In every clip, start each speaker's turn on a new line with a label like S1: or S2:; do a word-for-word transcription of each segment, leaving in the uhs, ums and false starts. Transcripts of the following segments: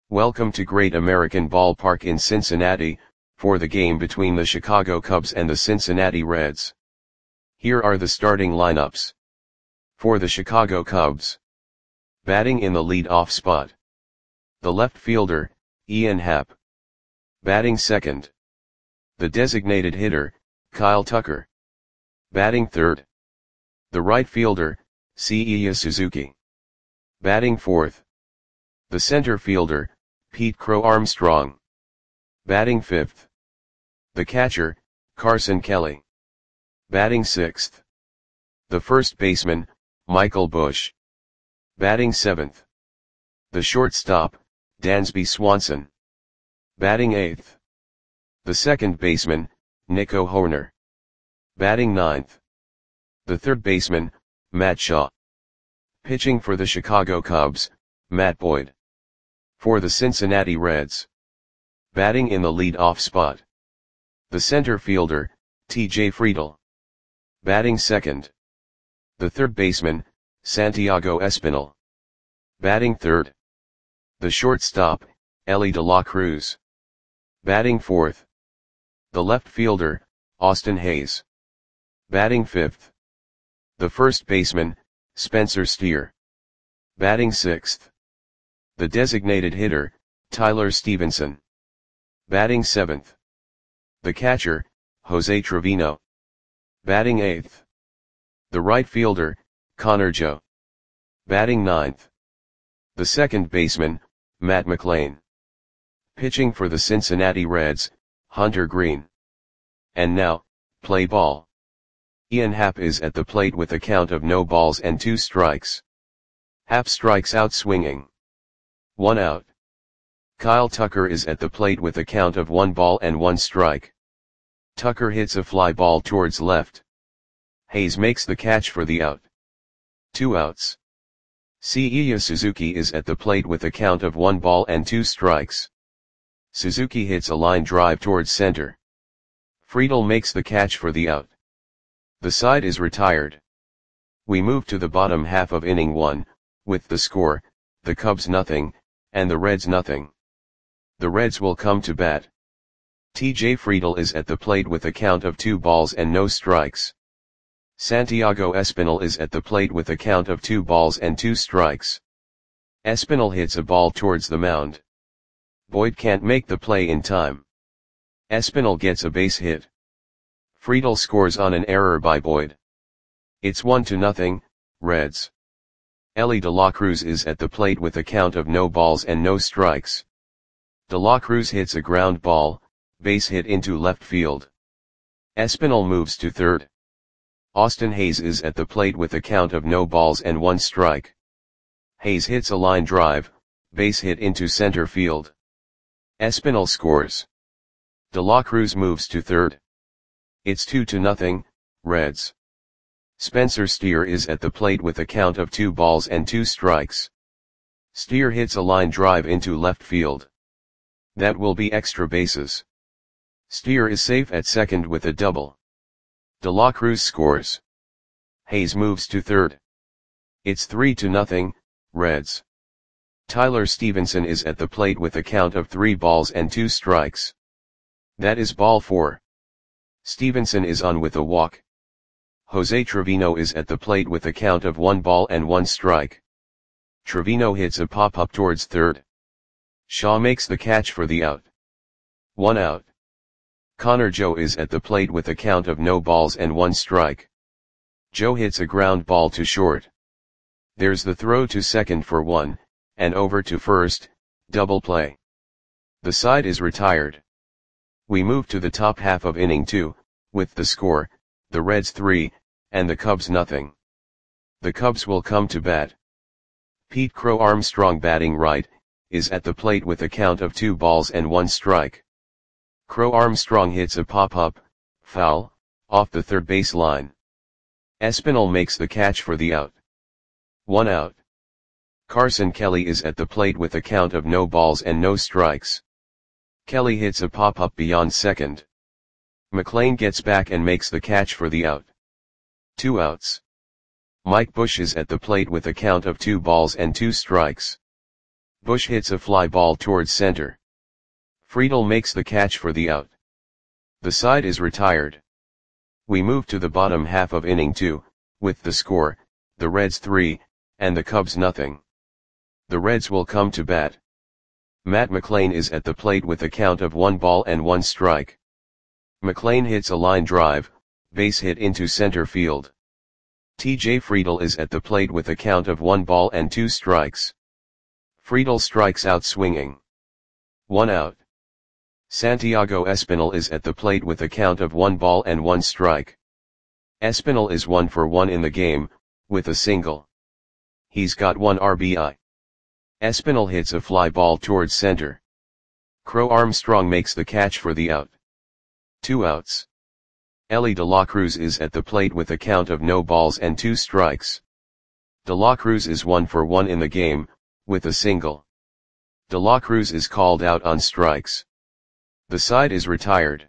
S1: Welcome to Great American Ballpark in Cincinnati, for the game between the Chicago Cubs and the Cincinnati Reds. Here are the starting lineups. For the Chicago Cubs. Batting in the lead-off spot. The left fielder, Ian Happ. Batting second. The designated hitter, Kyle Tucker. Batting third. The right fielder, Seiya Suzuki. Batting fourth. The center fielder, Pete Crow Armstrong. Batting fifth. The catcher, Carson Kelly. Batting sixth. The first baseman, Michael Busch. Batting seventh. The shortstop, Dansby Swanson. Batting eighth. The second baseman, Nico Hoerner. Batting ninth. The third baseman, Matt Shaw. Pitching for the Chicago Cubs, Matt Boyd. For the Cincinnati Reds. Batting in the lead-off spot. The center fielder, T J Friedl. Batting second. The third baseman, Santiago Espinal. Batting third. The shortstop, Elly De La Cruz. Batting fourth. The left fielder, Austin Hays. Batting fifth. The first baseman, Spencer Steer. Batting sixth. The designated hitter, Tyler Stevenson. Batting seventh. The catcher, Jose Trevino. Batting eighth. The right fielder, Connor Joe. Batting ninth. The second baseman, Matt McLain. Pitching for the Cincinnati Reds, Hunter Greene. And now, play ball. Ian Happ is at the plate with a count of no balls and two strikes. Happ strikes out swinging. One out. Kyle Tucker is at the plate with a count of one ball and one strike. Tucker hits a fly ball towards left. Hays makes the catch for the out. Two outs. Seiya Suzuki is at the plate with a count of one ball and two strikes. Suzuki hits a line drive towards center. Friedl makes the catch for the out. The side is retired. We move to the bottom half of inning one, with the score, the Cubs nothing, and the Reds nothing. The Reds will come to bat. T J Friedl is at the plate with a count of two balls and no strikes. Santiago Espinal is at the plate with a count of two balls and two strikes. Espinal hits a ball towards the mound. Boyd can't make the play in time. Espinal gets a base hit. Friedl scores on an error by Boyd. It's one to nothing, Reds. Elly De La Cruz is at the plate with a count of no balls and no strikes. De La Cruz hits a ground ball, base hit into left field. Espinal moves to third. Austin Hays is at the plate with a count of no balls and one strike. Hays hits a line drive, base hit into center field. Espinal scores. De La Cruz moves to third. It's two to nothing, Reds. Spencer Steer is at the plate with a count of two balls and two strikes. Steer hits a line drive into left field. That will be extra bases. Steer is safe at second with a double. De La Cruz scores. Hays moves to third. It's three to nothing, Reds. Tyler Stevenson is at the plate with a count of three balls and two strikes. That is ball four. Stevenson is on with a walk. Jose Trevino is at the plate with a count of one ball and one strike. Trevino hits a pop-up towards third. Shaw makes the catch for the out. One out. Connor Joe is at the plate with a count of no balls and one strike. Joe hits a ground ball to short. There's the throw to second for one, and over to first, double play. The side is retired. We move to the top half of inning two, with the score, the Reds three, and the Cubs nothing. The Cubs will come to bat. Pete Crow Armstrong batting right, is at the plate with a count of two balls and one strike. Crow Armstrong hits a pop-up, foul, off the third base line. Espinal makes the catch for the out. One out. Carson Kelly is at the plate with a count of no balls and no strikes. Kelly hits a pop-up beyond second. McLain gets back and makes the catch for the out. Two outs. Mike Busch is at the plate with a count of two balls and two strikes. Bush hits a fly ball towards center. Friedel makes the catch for the out. The side is retired. We move to the bottom half of inning two, with the score, the Reds three, and the Cubs nothing. The Reds will come to bat. Matt McLain is at the plate with a count of one ball and one strike. McLain hits a line drive, base hit into center field. T J Friedel is at the plate with a count of one ball and two strikes. Friedel strikes out swinging. One out. Santiago Espinal is at the plate with a count of one ball and one strike. Espinal is one for one in the game, with a single. He's got one R B I. Espinal hits a fly ball towards center. Crow Armstrong makes the catch for the out. Two outs. Elly De La Cruz is at the plate with a count of no balls and two strikes. De La Cruz is one for one in the game, with a single. De La Cruz is called out on strikes. The side is retired.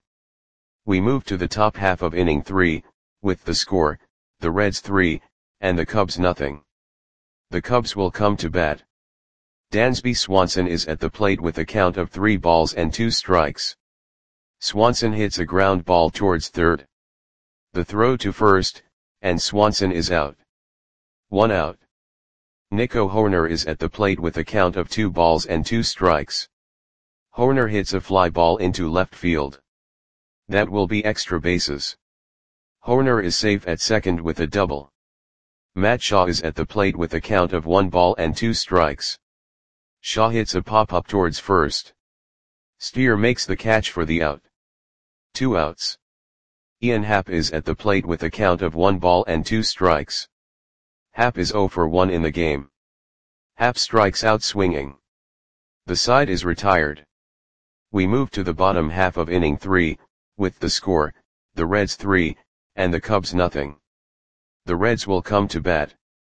S1: We move to the top half of inning three, with the score, the Reds three, and the Cubs nothing. The Cubs will come to bat. Dansby Swanson is at the plate with a count of three balls and two strikes. Swanson hits a ground ball towards third. The throw to first, and Swanson is out. One out. Nico Hoerner is at the plate with a count of two balls and two strikes. Hoerner hits a fly ball into left field. That will be extra bases. Hoerner is safe at second with a double. Matt Shaw is at the plate with a count of one ball and two strikes. Shaw hits a pop-up towards first. Steer makes the catch for the out. Two outs. Ian Happ is at the plate with a count of one ball and two strikes. Happ is zero for one in the game. Happ strikes out swinging. The side is retired. We move to the bottom half of inning three, with the score, the Reds three, and the Cubs nothing. The Reds will come to bat.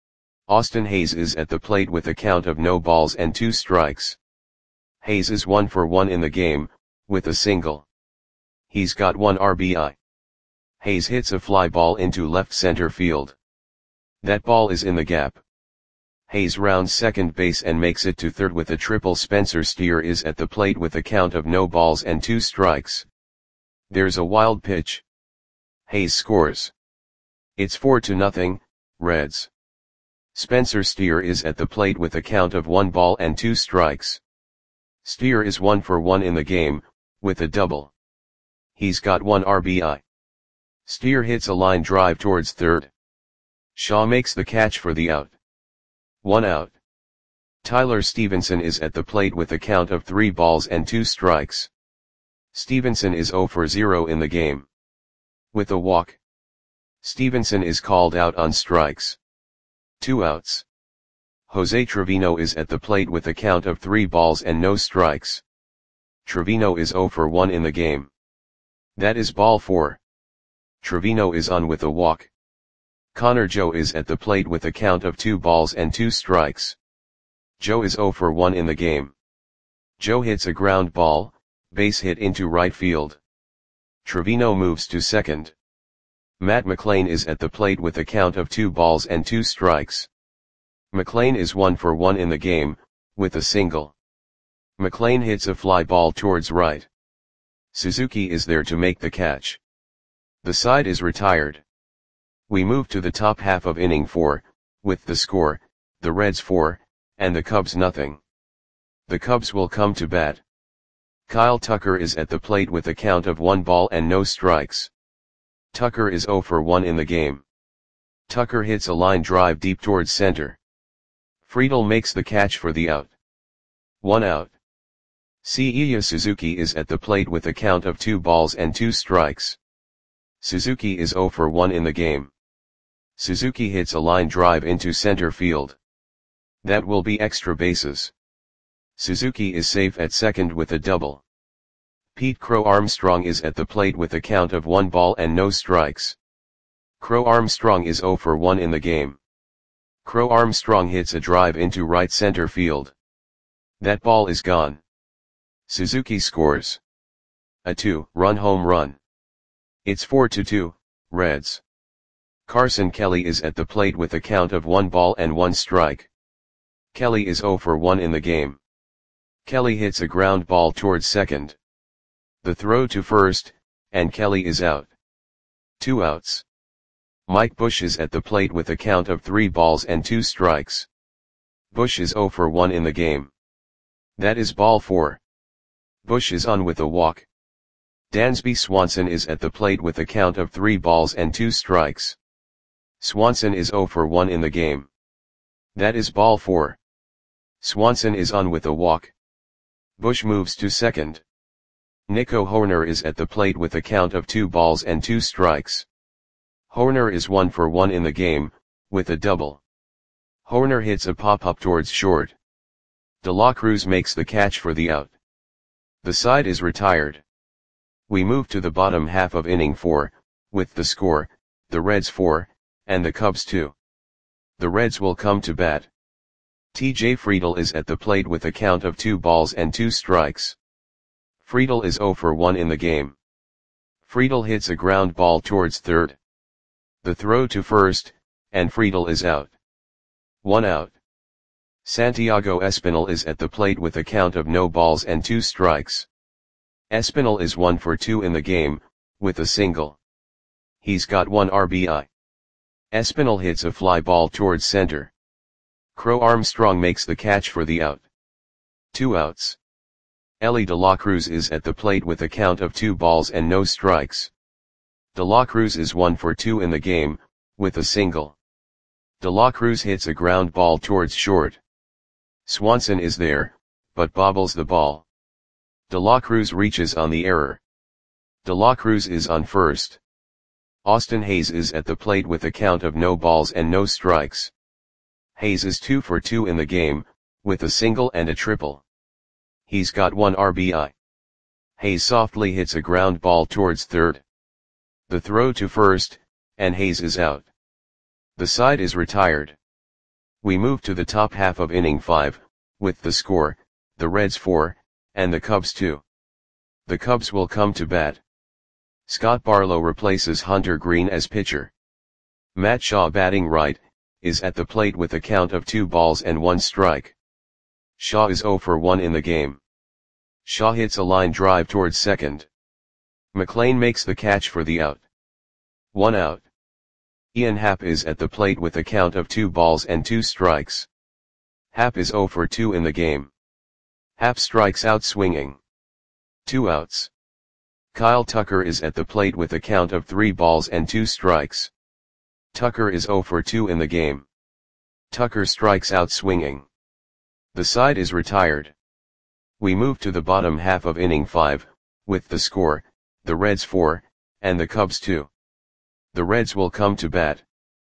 S1: Austin Hayes is at the plate with a count of no balls and two strikes. Hayes is one for one in the game, with a single. He's got one R B I. Hayes hits a fly ball into left center field. That ball is in the gap. Hayes rounds second base and makes it to third with a triple. Spencer Steer is at the plate with a count of no balls and two strikes. There's a wild pitch. Hayes scores. It's four to nothing, Reds. Spencer Steer is at the plate with a count of one ball and two strikes. Steer is one for one in the game, with a double. He's got one R B I. Steer hits a line drive towards third. Shaw makes the catch for the out. One out. Tyler Stevenson is at the plate with a count of three balls and two strikes. Stevenson is zero for zero in the game. With a walk. Stevenson is called out on strikes. Two outs. Jose Trevino is at the plate with a count of three balls and no strikes. Trevino is zero for one in the game. That is ball four. Trevino is on with a walk. Connor Joe is at the plate with a count of two balls and two strikes. Joe is zero for one in the game. Joe hits a ground ball, base hit into right field. Trevino moves to second. Matt McLain is at the plate with a count of two balls and two strikes. McLain is one for one in the game, with a single. McLain hits a fly ball towards right. Suzuki is there to make the catch. The side is retired. We move to the top half of inning four, with the score, the Reds four, and the Cubs nothing. The Cubs will come to bat. Kyle Tucker is at the plate with a count of one ball and no strikes. Tucker is zero for one in the game. Tucker hits a line drive deep towards center. Friedel makes the catch for the out. One out. Seiya Suzuki is at the plate with a count of two balls and two strikes. Suzuki is zero for one in the game. Suzuki hits a line drive into center field. That will be extra bases. Suzuki is safe at second with a double. Pete Crow Armstrong is at the plate with a count of one ball and no strikes. Crow Armstrong is zero for one in the game. Crow Armstrong hits a drive into right center field. That ball is gone. Suzuki scores a two-run home run. It's four to two, Reds. Carson Kelly is at the plate with a count of one ball and one strike. Kelly is zero for one in the game. Kelly hits a ground ball towards second. The throw to first, and Kelly is out. Two outs. Mike Bush is at the plate with a count of three balls and two strikes. Bush is oh for one in the game. That is ball four. Bush is on with a walk. Dansby Swanson is at the plate with a count of three balls and two strikes. Swanson is oh for one in the game. That is ball four. Swanson is on with a walk. Bush moves to second. Nico Hoerner is at the plate with a count of two balls and two strikes. Hoerner is one for one in the game, with a double. Hoerner hits a pop-up towards short. De La Cruz makes the catch for the out. The side is retired. We move to the bottom half of inning four, with the score, the Reds four, and the Cubs two. The Reds will come to bat. T J Friedl is at the plate with a count of two balls and two strikes. Friedl is oh for one in the game. Friedl hits a ground ball towards third. The throw to first, and Friedl is out. One out. Santiago Espinal is at the plate with a count of no balls and two strikes. Espinal is one for two in the game, with a single. He's got one R B I. Espinal hits a fly ball towards center. Crow Armstrong makes the catch for the out. Two outs. Elly De La Cruz is at the plate with a count of two balls and no strikes. De La Cruz is one for two in the game, with a single. De La Cruz hits a ground ball towards short. Swanson is there, but bobbles the ball. De La Cruz reaches on the error. De La Cruz is on first. Austin Hayes is at the plate with a count of no balls and no strikes. Hayes is two for two in the game, with a single and a triple. He's got one R B I. Hayes softly hits a ground ball towards third. The throw to first, and Hayes is out. The side is retired. We move to the top half of inning five, with the score, the Reds four, and the Cubs two. The Cubs will come to bat. Scott Barlow replaces Hunter Green as pitcher. Matt Shaw, batting right, is at the plate with a count of two balls and one strike. Shaw is oh for one in the game. Shaw hits a line drive towards second. McLean makes the catch for the out. One out. Ian Happ is at the plate with a count of two balls and two strikes. Happ is oh for two in the game. Happ strikes out swinging. Two outs. Kyle Tucker is at the plate with a count of three balls and two strikes. Tucker is oh for two in the game. Tucker strikes out swinging. The side is retired. We move to the bottom half of inning five, with the score, the Reds four, and the Cubs two. The Reds will come to bat.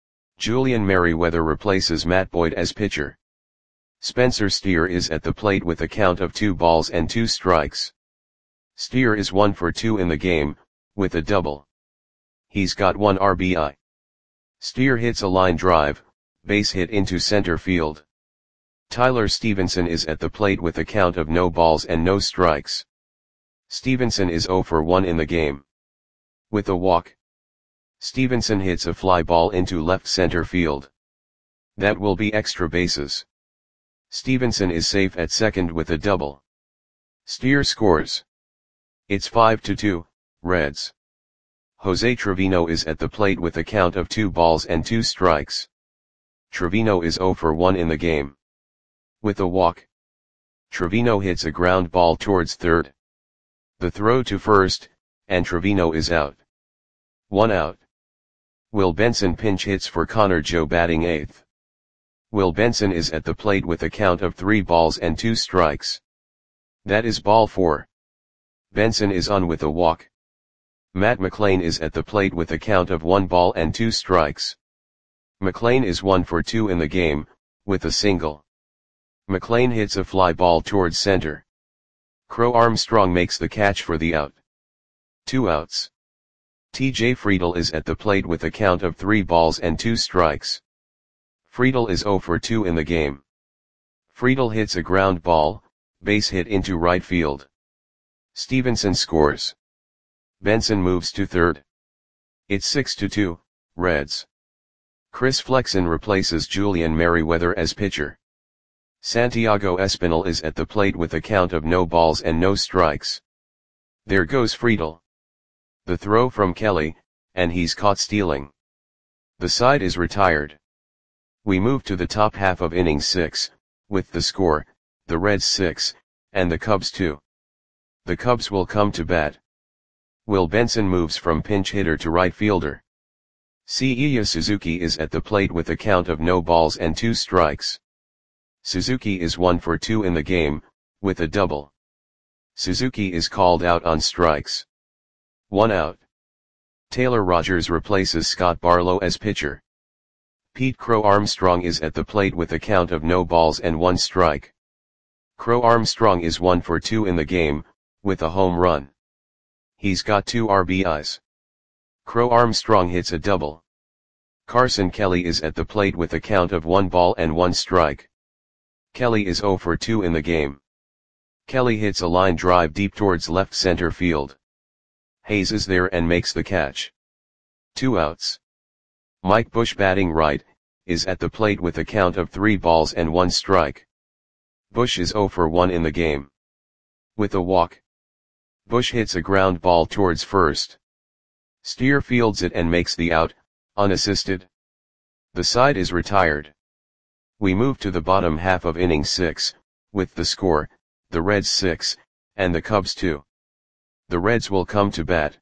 S1: Julian Merryweather replaces Matt Boyd as pitcher. Spencer Steer is at the plate with a count of two balls and two strikes. Steer is one for two in the game, with a double. He's got one R B I. Steer hits a line drive, base hit into center field. Tyler Stevenson is at the plate with a count of no balls and no strikes. Stevenson is oh for one in the game. With a walk. Stevenson hits a fly ball into left center field. That will be extra bases. Stevenson is safe at second with a double. Steer scores. It's five to two, Reds. Jose Trevino is at the plate with a count of two balls and two strikes. Trevino is oh for one in the game. With a walk. Trevino hits a ground ball towards third. The throw to first, and Trevino is out. One out. Will Benson pinch hits for Connor Joe, batting eighth. Will Benson is at the plate with a count of three balls and two strikes. That is ball four. Benson is on with a walk. Matt McLean is at the plate with a count of one ball and two strikes. McLean is one for two in the game, with a single. McLean hits a fly ball towards center. Crow Armstrong makes the catch for the out. Two outs. T J Friedl is at the plate with a count of three balls and two strikes. Friedl is oh for two in the game. Friedl hits a ground ball, base hit into right field. Stevenson scores. Benson moves to third. It's six to two, Reds. Chris Flexen replaces Julian Merryweather as pitcher. Santiago Espinal is at the plate with a count of no balls and no strikes. There goes Friedel. The throw from Kelly, and he's caught stealing. The side is retired. We move to the top half of inning six, with the score, the Reds six, and the Cubs two. The Cubs will come to bat. Will Benson moves from pinch hitter to right fielder. Seiya Suzuki is at the plate with a count of no balls and two strikes. Suzuki is one for two in the game, with a double. Suzuki is called out on strikes. One out. Taylor Rogers replaces Scott Barlow as pitcher. Pete Crow Armstrong is at the plate with a count of no balls and one strike. Crow Armstrong is one for two in the game, with a home run. He's got two R B Is. Crow Armstrong hits a double. Carson Kelly is at the plate with a count of one ball and one strike. Kelly is zero for two in the game. Kelly hits a line drive deep towards left center field. Hayes is there and makes the catch. Two outs. Mike Bush batting right, is at the plate with a count of three balls and one strike. Bush is zero for one in the game. With a walk. Bush hits a ground ball towards first. Steer fields it and makes the out, unassisted. The side is retired. We move to the bottom half of inning six, with the score, the Reds six, and the Cubs two. The Reds will come to bat.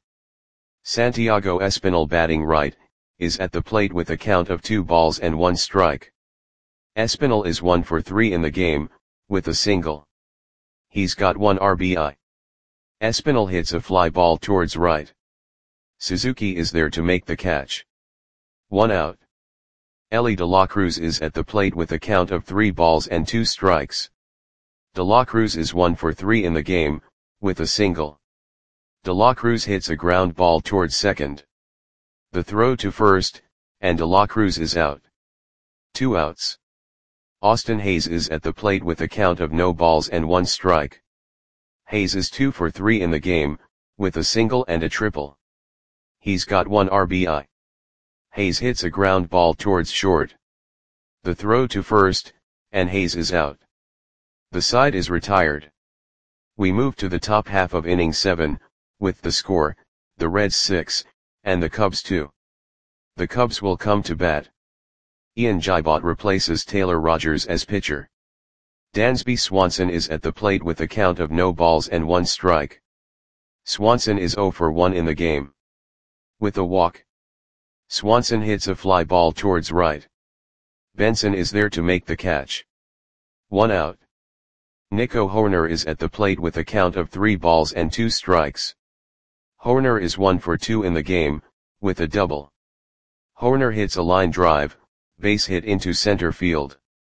S1: Santiago Espinal batting right, is at the plate with a count of two balls and one strike. Espinal is one for three in the game, with a single. He's got one R B I. Espinal hits a fly ball towards right. Suzuki is there to make the catch. One out. Elly De La Cruz is at the plate with a count of three balls and two strikes. De La Cruz is one for three in the game, with a single. De La Cruz hits a ground ball towards second. The throw to first, and De La Cruz is out. Two outs. Austin Hayes is at the plate with a count of no balls and one strike. Hayes is two for three in the game, with a single and a triple. He's got one R B I. Hayes hits a ground ball towards short. The throw to first, and Hayes is out. The side is retired. We move to the top half of inning seven, with the score, the Reds six, and the Cubs two. The Cubs will come to bat. Ian Gibot replaces Taylor Rogers as pitcher. Dansby Swanson is at the plate with a count of no balls and one strike. Swanson is zero for one in the game. With a walk. Swanson hits a fly ball towards right. Benson is there to make the catch. One out. Nico Hoerner is at the plate with a count of three balls and two strikes. Hoerner is one for two in the game, with a double. Hoerner hits a line drive, base hit into center field.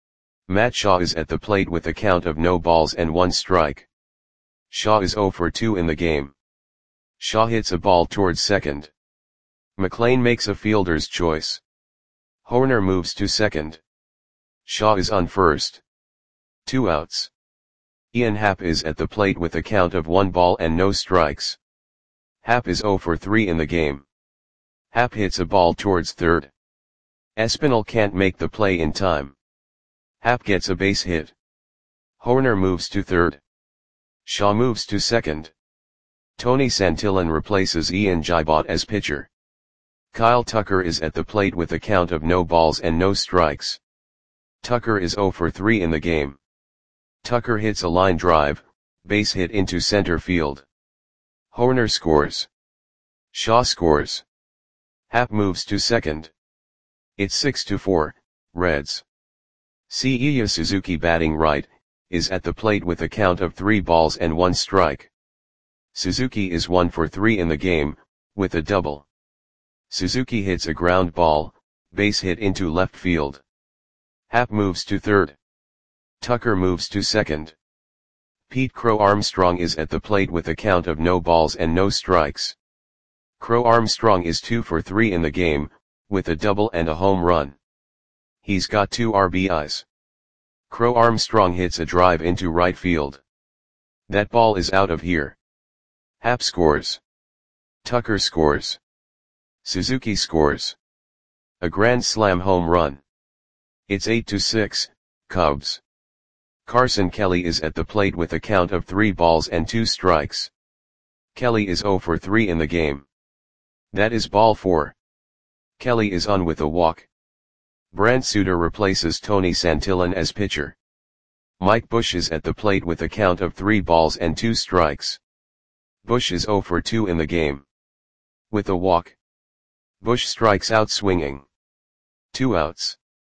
S1: Matt Shaw is at the plate with a count of no balls and one strike. Shaw is zero for two in the game. Shaw hits a ball towards second. McLean makes a fielder's choice. Hoerner moves to second. Shaw is on first. Two outs. Ian Happ is at the plate with a count of one ball and no strikes. Happ is zero for three in the game. Happ hits a ball towards third. Espinal can't make the play in time. Happ gets a base hit. Hoerner moves to third. Shaw moves to second. Tony Santillan replaces Ian Gibot as pitcher. Kyle Tucker is at the plate with a count of no balls and no strikes. Tucker is zero for three in the game. Tucker hits a line drive, base hit into center field. Hoerner scores. Shaw scores. Happ moves to second. It's six to four, Reds. Seiya Suzuki batting right, is at the plate with a count of three balls and one strike. Suzuki is one for three in the game, with a double. Suzuki hits a ground ball, base hit into left field. Happ moves to third. Tucker moves to second. Pete Crow Armstrong is at the plate with a count of no balls and no strikes. Crow Armstrong is two for three in the game, with a double and a home run. He's got two R B Is. Crow Armstrong hits a drive into right field. That ball is out of here. Happ scores. Tucker scores. Suzuki scores. A grand slam home run. It's eight to six, Cubs. Carson Kelly is at the plate with a count of three balls and two strikes. Kelly is zero for three in the game. That is ball four. Kelly is on with a walk. Brant Suter replaces Tony Santillan as pitcher. Mike Bush is at the plate with a count of three balls and two strikes. Bush is zero for two in the game. With a walk. Bush strikes out swinging. Two outs.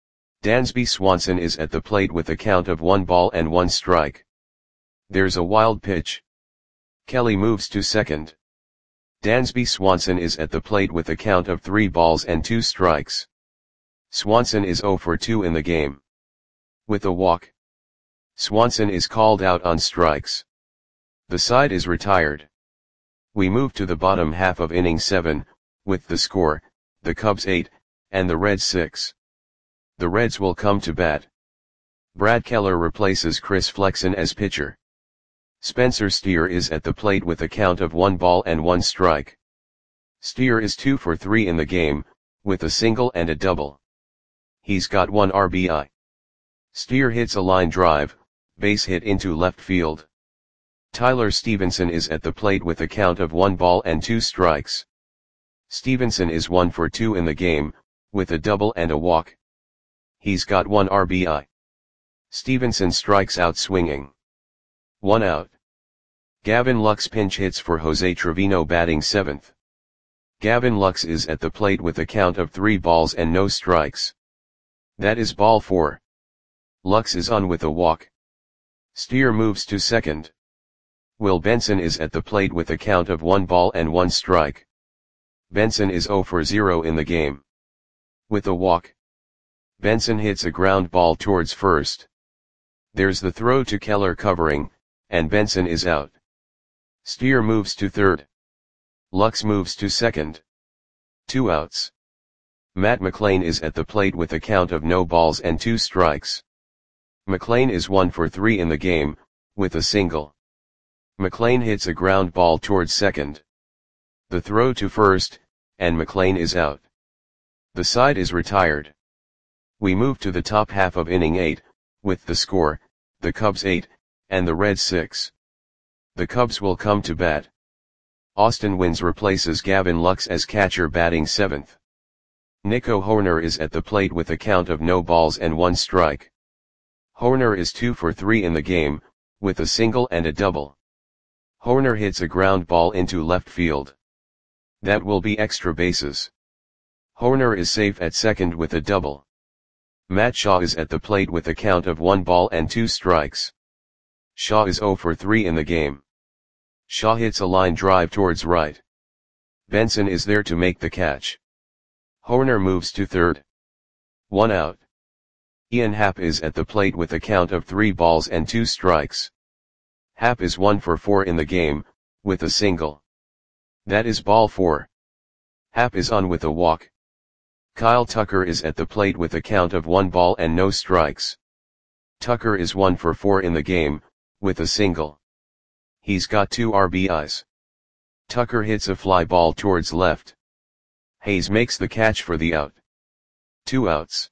S1: Dansby Swanson is at the plate with a count of one ball and one strike. There's a wild pitch. Kelly moves to second. Dansby Swanson is at the plate with a count of three balls and two strikes. Swanson is zero for two in the game. With a walk. Swanson is called out on strikes. The side is retired. We move to the bottom half of inning seven, with the score, the Cubs eight, and the Reds six. The Reds will come to bat. Brad Keller replaces Chris Flexen as pitcher. Spencer Steer is at the plate with a count of one ball and one strike. Steer is two for three in the game, with a single and a double. He's got one R B I. Steer hits a line drive, base hit into left field. Tyler Stevenson is at the plate with a count of one ball and two strikes. Stevenson is one for two in the game, with a double and a walk. He's got one R B I. Stevenson strikes out swinging. One out. Gavin Lux pinch hits for Jose Trevino batting seventh. Gavin Lux is at the plate with a count of three balls and no strikes. That is ball four. Lux is on with a walk. Steer moves to second. Will Benson is at the plate with a count of one ball and one strike. Benson is zero for zero in the game. With a walk. Benson hits a ground ball towards first. There's the throw to Keller covering, and Benson is out. Steer moves to third. Lux moves to second. Two outs. Matt McLain is at the plate with a count of no balls and two strikes. McLain is one for three in the game, with a single. McLain hits a ground ball towards second. The throw to first, and McLain is out. The side is retired. We move to the top half of inning eight, with the score, the Cubs eight, and the Reds six. The Cubs will come to bat. Austin Wynns replaces Gavin Lux as catcher batting seventh. Nico Hoerner is at the plate with a count of no balls and one strike. Hoerner is two for three in the game, with a single and a double. Hoerner hits a ground ball into left field. That will be extra bases. Hoerner is safe at second with a double. Matt Shaw is at the plate with a count of one ball and two strikes. Shaw is zero for three in the game. Shaw hits a line drive towards right. Benson is there to make the catch. Hoerner moves to third. One out. Ian Happ is at the plate with a count of three balls and two strikes. Happ is one for four in the game, with a single. That is ball four. Happ is on with a walk. Kyle Tucker is at the plate with a count of one ball and no strikes. Tucker is one for four in the game, with a single. He's got two R B Is. Tucker hits a fly ball towards left. Hayes makes the catch for the out. Two outs.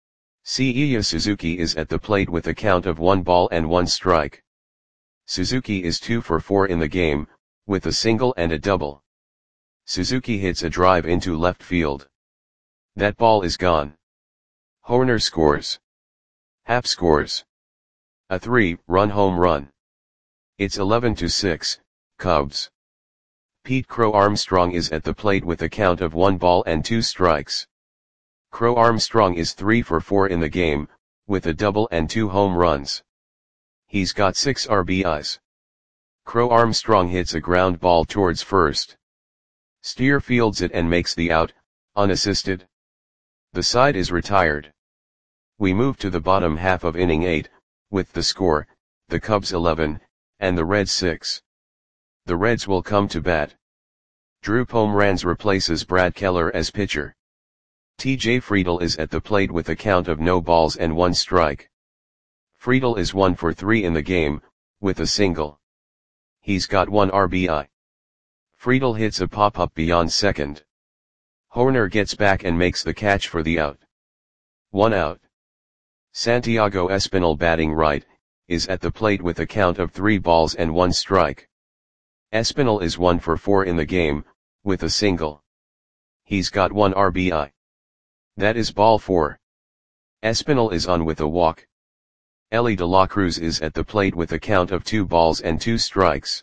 S1: Seiya Suzuki is at the plate with a count of one ball and one strike. Suzuki is two for four in the game, with a single and a double. Suzuki hits a drive into left field. That ball is gone. Hoerner scores. Happ scores. A three-run home run. It's eleven to six, Cubs. Pete Crow Armstrong is at the plate with a count of one ball and two strikes. Crow Armstrong is three for four in the game, with a double and two home runs. He's got six R B Is. Crow Armstrong hits a ground ball towards first. Steer fields it and makes the out, unassisted. The side is retired. We move to the bottom half of inning eight, with the score, the Cubs eleven, and the Reds six. The Reds will come to bat. Drew Pomeranz replaces Brad Keller as pitcher. T J Friedl is at the plate with a count of no balls and one strike. Friedl is one for three in the game, with a single. He's got one R B I. Friedl hits a pop-up beyond second. Hoerner gets back and makes the catch for the out. One out. Santiago Espinal batting right, is at the plate with a count of three balls and one strike. Espinal is one for four in the game, with a single. He's got one R B I. That is ball four. Espinal is on with a walk. Ellie De La Cruz is at the plate with a count of two balls and two strikes.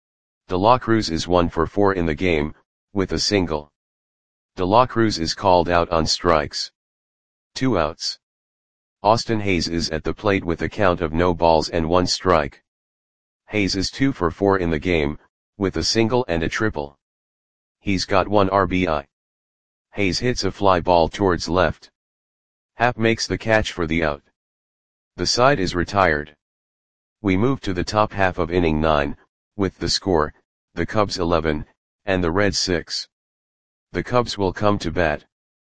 S1: De La Cruz is one for four in the game, with a single. De La Cruz is called out on strikes. Two outs. Austin Hays is at the plate with a count of no balls and one strike. Hays is two for four in the game, with a single and a triple. He's got one R B I. Hays hits a fly ball towards left. Happ makes the catch for the out. The side is retired. We move to the top half of inning nine, with the score, the Cubs eleven, and the Reds six. The Cubs will come to bat.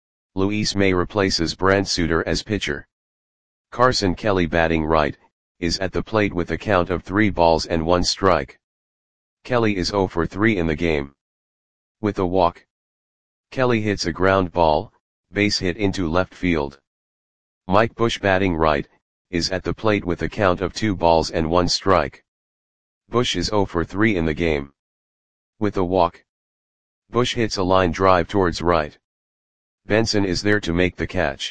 S1: Luis May replaces Brant Suter as pitcher. Carson Kelly, batting right, is at the plate with a count of three balls and one strike. Kelly is zero for three in the game. With a walk. Kelly hits a ground ball, base hit into left field. Mike Bush, batting right, is at the plate with a count of two balls and one strike. Bush is zero for three in the game. With a walk. Bush hits a line drive towards right. Benson is there to make the catch.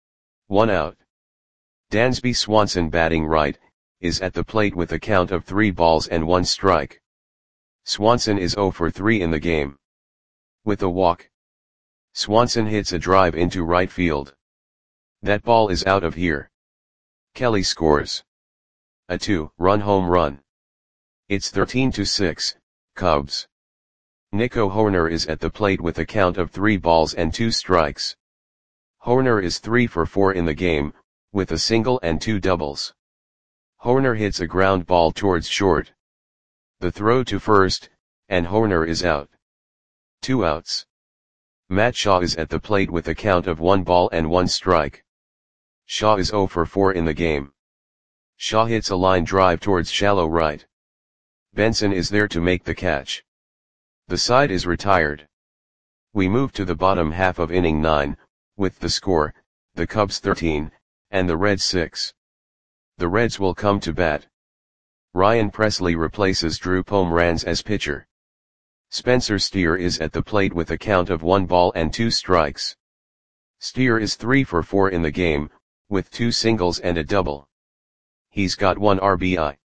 S1: One out. Dansby Swanson, batting right, is at the plate with a count of three balls and one strike. Swanson is zero for three in the game. With a walk. Swanson hits a drive into right field. That ball is out of here. Kelly scores a two-run home run. It's thirteen to six, Cubs. Nico Hoerner is at the plate with a count of three balls and two strikes. Hoerner is three for four in the game, with a single and two doubles. Hoerner hits a ground ball towards short. The throw to first, and Hoerner is out. Two outs. Matt Shaw is at the plate with a count of one ball and one strike. Shaw is zero for four in the game. Shaw hits a line drive towards shallow right. Benson is there to make the catch. The side is retired. We move to the bottom half of inning nine, with the score, the Cubs thirteen, and the Reds six. The Reds will come to bat. Ryan Presley replaces Drew Pomeranz as pitcher. Spencer Steer is at the plate with a count of one ball and two strikes. Steer is three for four in the game, with two singles and a double. He's got one R B I.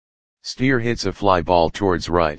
S1: Steer hits a fly ball towards right.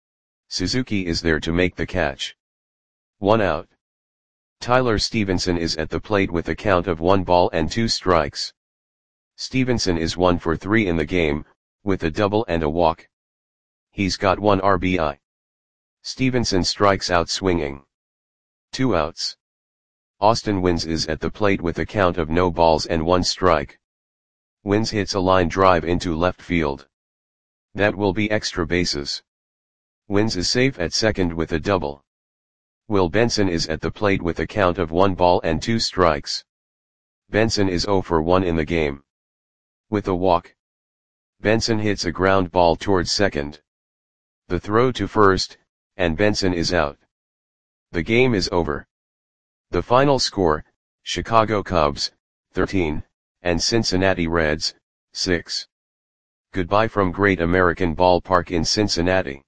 S1: Suzuki is there to make the catch. One out. Tyler Stevenson is at the plate with a count of one ball and two strikes. Stevenson is one for three in the game, with a double and a walk. He's got one R B I. Stevenson strikes out swinging. Two outs. Austin Wynns is at the plate with a count of no balls and one strike. Wynns hits a line drive into left field. That will be extra bases. Wynns is safe at second with a double. Will Benson is at the plate with a count of one ball and two strikes. Benson is zero for one in the game. With a walk. Benson hits a ground ball towards second. The throw to first, and Benson is out. The game is over. The final score, Chicago Cubs, thirteen, and Cincinnati Reds, six. Goodbye from Great American Ballpark in Cincinnati.